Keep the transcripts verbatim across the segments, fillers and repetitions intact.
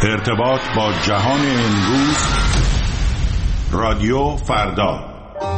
ارتباط با جهان امروز، رادیو فردا.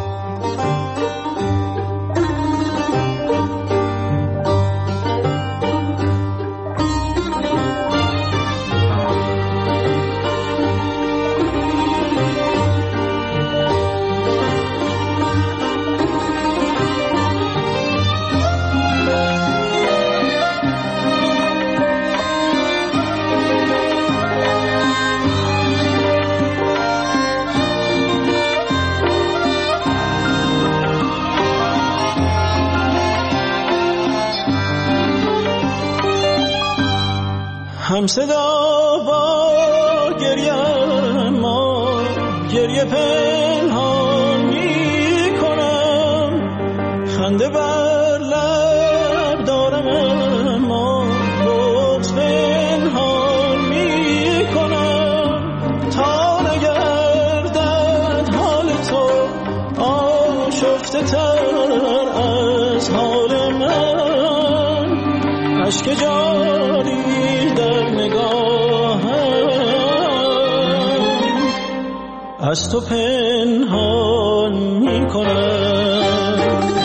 هم صدا با گریه ما گریه پنهان می کنم، خنده بر لب دارم اما بغض پنهان می کنم، تا نگردد حال تو آشفته تر از حال من، اشک جاری از تو پنهان می کنم.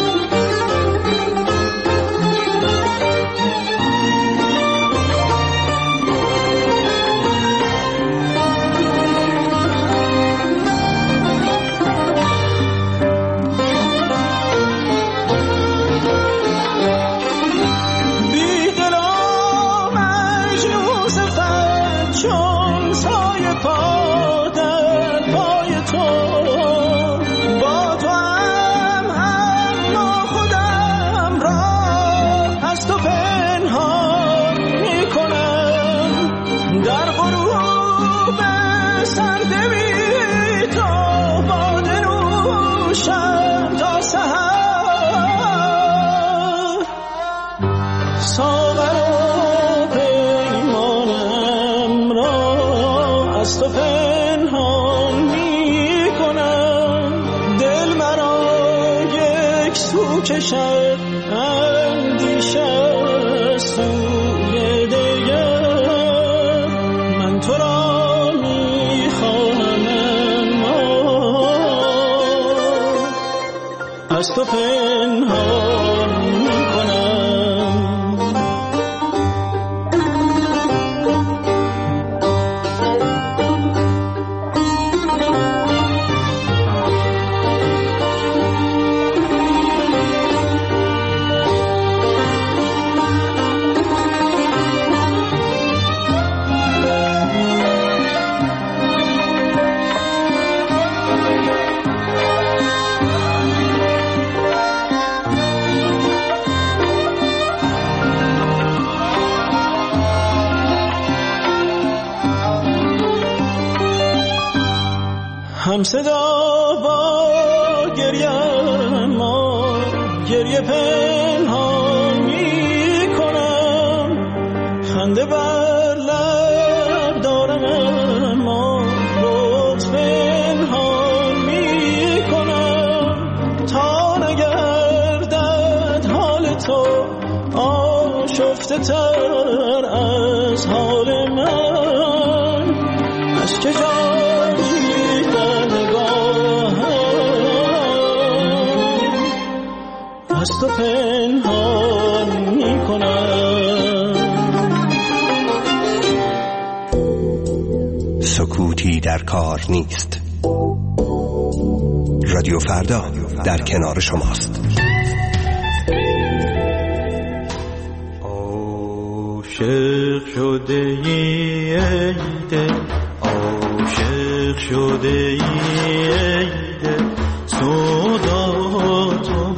بی دلم مجنون سفر چون سایه پا کشد اندیشه سوی دیگر، من تو را میخواهم اما از تو پنهان میکنم. هم صدا با گریه ما گریه پنهان می کنم، خنده بر لب دارم اما بغض پنهان می کنم، تا نگردد حال تو آشفته تر از حال من، اشک جاری از تو پنهان می کنم. سکوتی در کار نیست. رادیو فردا در کنار شماست. عاشق شده ای دل، عاشق شده ای دل، سودا تو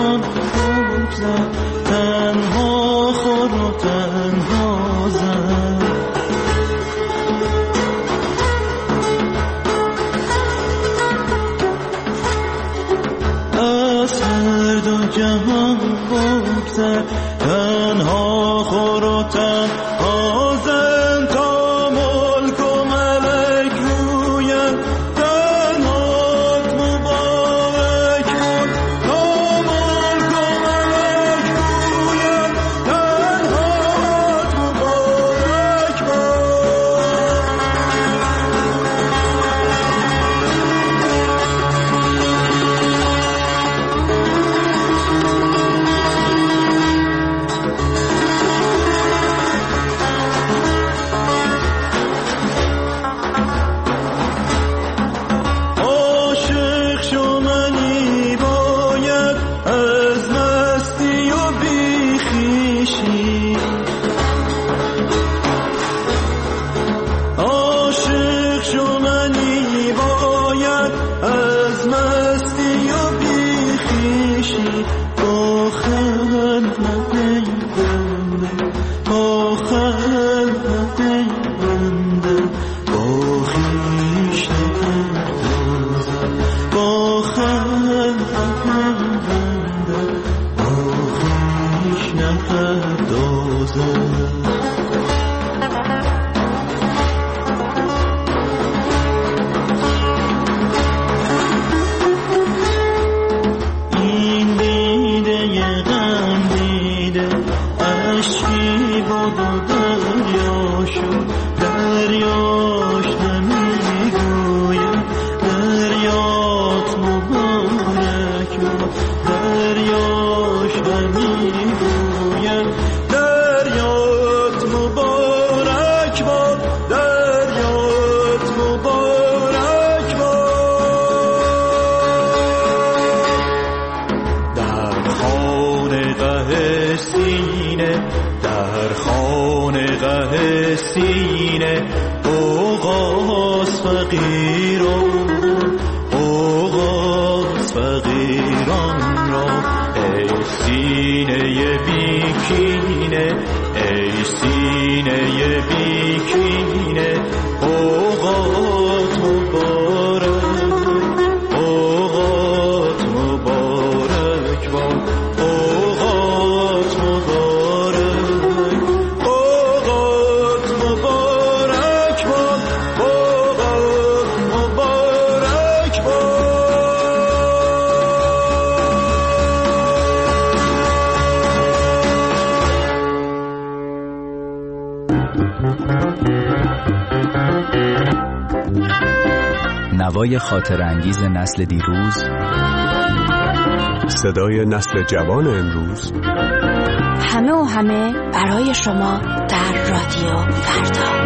جهان بگذر، تنها خور و تنها زن. از هر دو جهان بگذر، تنها خور و تنها زن. تا ملک و ملک رویند تنهات مبارک باد. تا ملک و ملک رویند تنهات مبارک باد. نوای خاطر انگیز نسل دیروز، صدای نسل جوان امروز، همه و همه برای شما در رادیو فردا.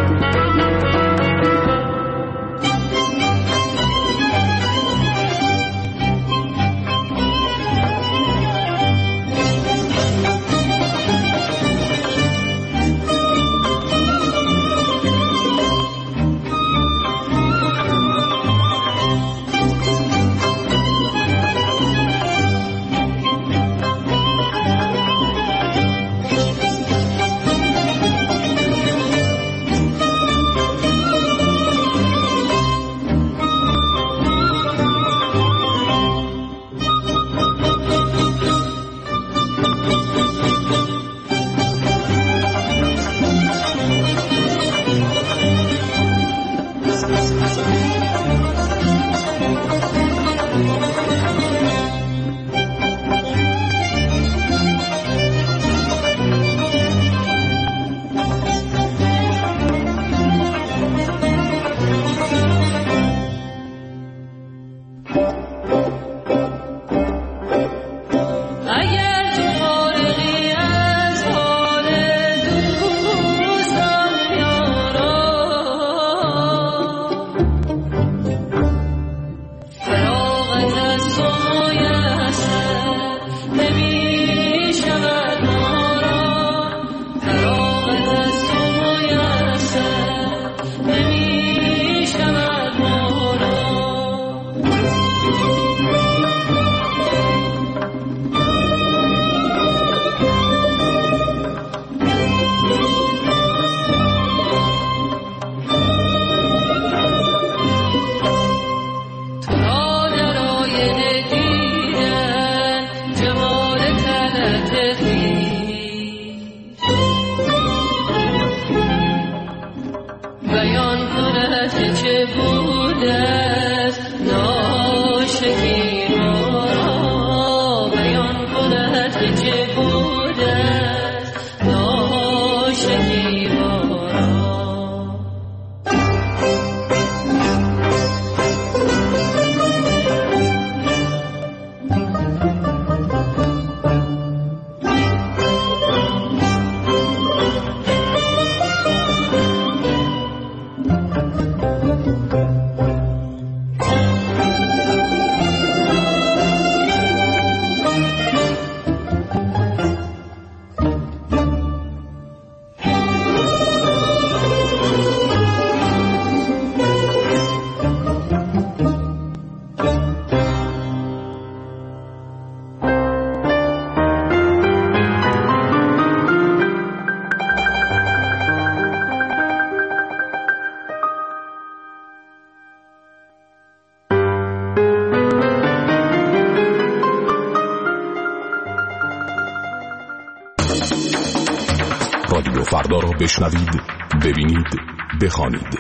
رادیو فردا را بشنوید، ببینید، بخوانید.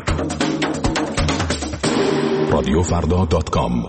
رادیو فردا دات کام.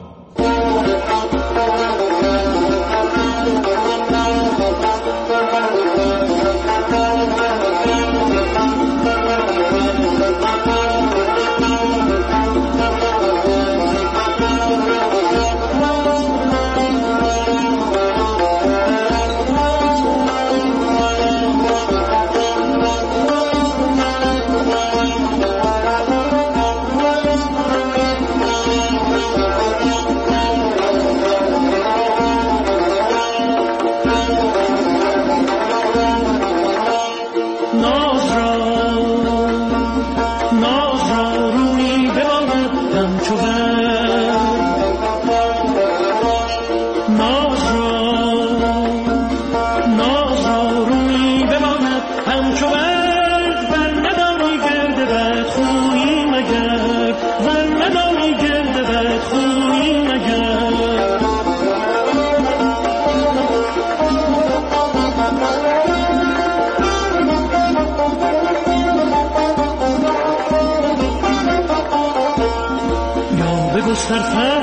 بگستر